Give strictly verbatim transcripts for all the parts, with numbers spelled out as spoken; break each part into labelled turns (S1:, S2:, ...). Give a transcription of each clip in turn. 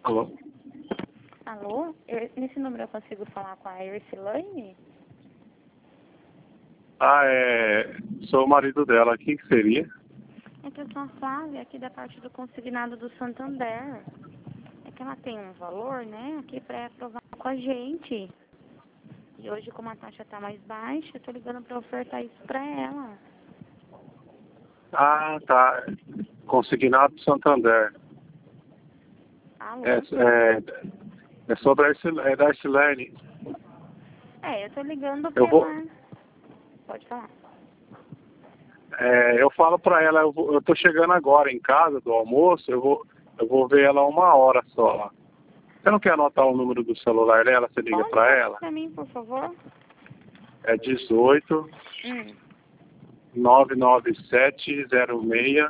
S1: Alô?
S2: Alô? Eu, nesse número eu consigo falar com a Ercilane?
S1: Ah, é... Sou o marido dela. Quem que seria?
S2: É que eu sou a Flávia, aqui da parte do consignado do Santander. É que ela tem um valor, né, aqui pra aprovar com a gente. E hoje, como a taxa tá mais baixa, eu tô ligando pra ofertar isso pra ela.
S1: Ah, tá. Consignado do Santander.
S2: Alô?
S1: É, é, é sobre a Ercil- é da Ercilane.
S2: É, eu tô ligando
S1: Eu vou...
S2: pela... Pode falar.
S1: É, eu falo pra ela, eu, vou, eu tô chegando agora em casa do almoço, eu vou, eu vou ver ela uma hora só lá. Você não quer anotar o número do celular dela? Você liga
S2: Pode
S1: pra
S2: passar
S1: ela?
S2: pra mim, por favor?
S1: É dezoito,
S2: Hum.
S1: nove nove sete zero seis,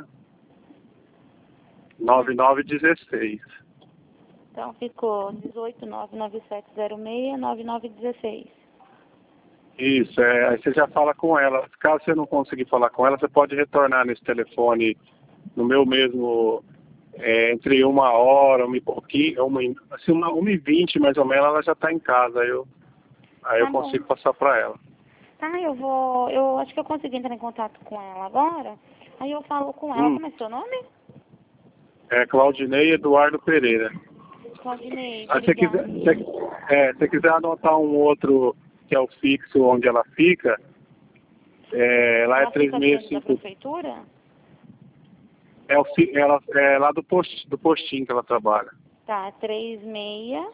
S1: nove nove dezesseis.
S2: Então ficou dezoito, nove nove sete zero seis, nove nove um seis.
S1: Isso, é, aí você já fala com ela. Caso você não conseguir falar com ela, você pode retornar nesse telefone no meu mesmo, é, entre uma hora, uma e pouquinho, uma, e- assim, uma, uma e vinte mais ou menos, ela já está em casa. Aí eu, aí
S2: Tá
S1: eu
S2: bom.
S1: consigo passar para ela.
S2: Tá, eu vou... Eu acho que eu consegui entrar em contato com ela agora. Aí eu falo com ela.
S1: Hum,
S2: Como é seu nome?
S1: é Claudinei Eduardo Pereira.
S2: Claudinei,
S1: Aí, se você quiser,
S2: obrigada.
S1: se, é, se você quiser anotar um outro que é o fixo onde ela fica, é, lá é
S2: Ela fica dentro da
S1: três seis cinco.
S2: prefeitura?
S1: É, o, fi- ela, é lá do, post, do postinho que ela trabalha.
S2: Tá, três seis...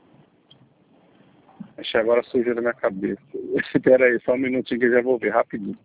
S1: Acho agora surgiu da minha cabeça. Espera aí, só um minutinho que eu já vou ver, rapidinho.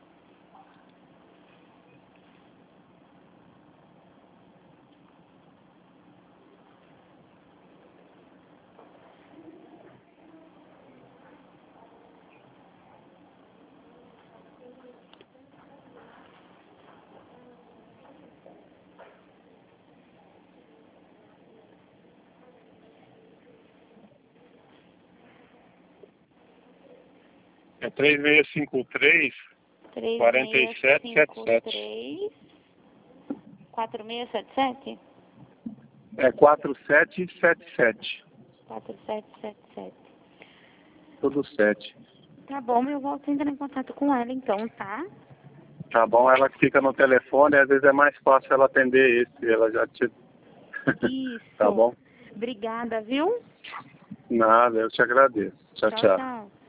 S1: É três seis cinco três, quatro sete sete sete.
S2: quatro seis sete sete?
S1: É quatro sete sete sete.
S2: quatro sete sete sete.
S1: Tudo sete.
S2: Tá bom, eu volto a entrar em contato com ela então, tá?
S1: Tá bom? Ela fica no telefone, às vezes é mais fácil ela atender esse. Ela já te. Tá
S2: Isso.
S1: bom?
S2: Obrigada, viu?
S1: Nada, eu te agradeço. Tchau,
S2: Tchau,
S1: tchau.
S2: tchau.